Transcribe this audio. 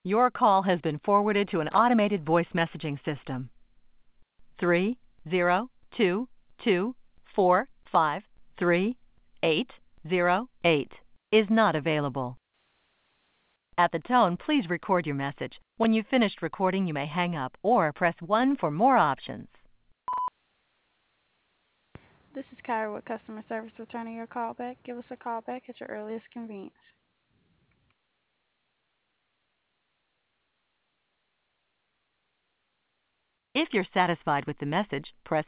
Your call has been forwarded to an automated voice messaging system. 30224538808 is not available. At the tone, please record your message. When you've finished recording, you may hang up or press 1 for more options. This is Kyra with customer service returning your call back. Give us a call back at your earliest convenience. If you're satisfied with the message, press